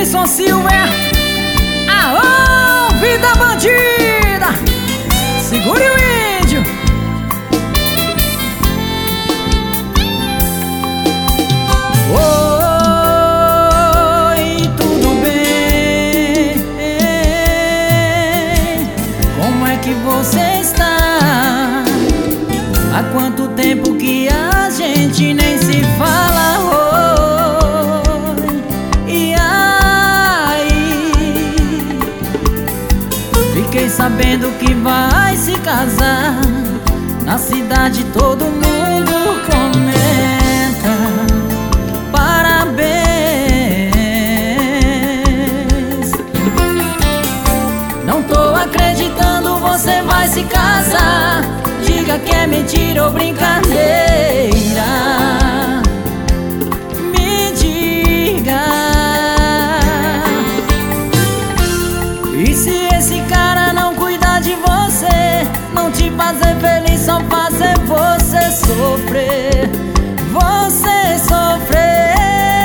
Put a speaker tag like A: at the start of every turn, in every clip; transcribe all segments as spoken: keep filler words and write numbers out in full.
A: Denison Silver. Aô, vida bandida, segure o índio. Oi, tudo bem? Como é que você está? Há quanto tempo que a gente nem se fala? Oi, e aí? Fiquei sabendo que vai se casar. Na cidade todo mundo comenta. Parabéns. Não tô acreditando, você vai se casar. Diga que é mentira ou brincadeira. Me diga. E se esse cara não cuidar de você, não te fazer feliz, só fazer você sofrer, você sofrer,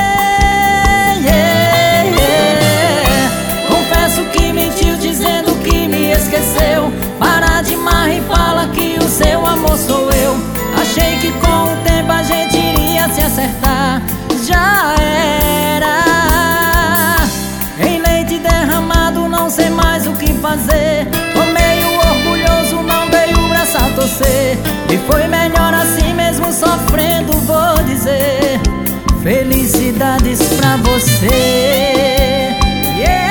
A: yeah, yeah. Confesso que mentiu dizendo que me esqueceu. Para de marra e fala que o seu amor sou eu. Achei que com o tempo a gente iria se acertar. Já era. Em leite derramado, não sei mais o que fazer. Tô meio orgulhoso, não dei o braço a torcer. E foi melhor assim mesmo sofrendo, vou dizer. Felicidades pra você, yeah.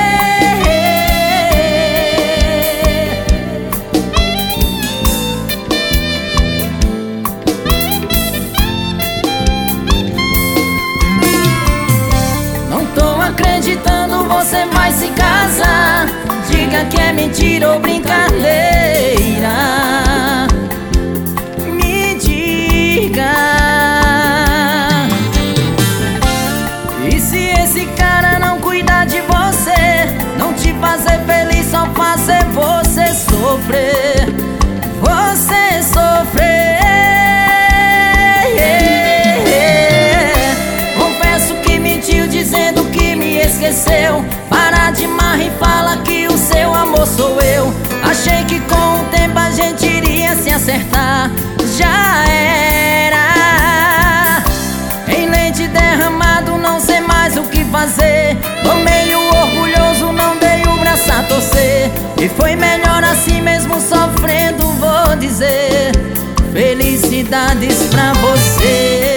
A: Acreditando, você vai se casar. Diga que é mentira ou brincadeira. Me diga. E se esse cara não cuidar de você, não te fazer feliz, só fazer você sofrer, você sofrer, yeah, yeah. Confesso que mentiu dizendo que me esqueceu. Para de marra e fala que o seu amor sou eu. Achei que com o tempo a gente iria se acertar. Já era. Em leite derramado, não sei mais o que fazer. Tô meio orgulhoso, não dei o braço a torcer. E foi melhor assim mesmo sofrendo, vou dizer. Felicidades pra você.